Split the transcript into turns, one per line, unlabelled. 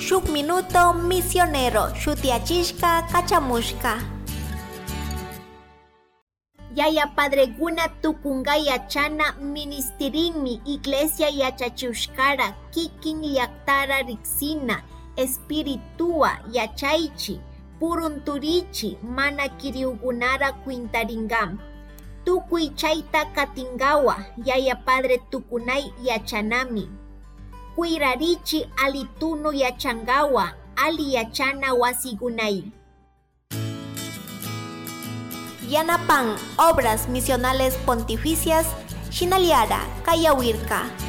Shuk minuto misionero shutiachishka kachamushka.
Yaya padreguna tukunga yachana ministerinmi iglesia yachachushkara kikin llaktara riksina espiritua yachaychi purunturichi mana kiriugunara kwintaringam. Tukuy chayta katingawa yaya padre tukunay yachanami. Kuirarichi alituno yachangawa ali yachana wasigunay.
Yanapan Obras Misionales Pontificias Shinaliara Kayawirka.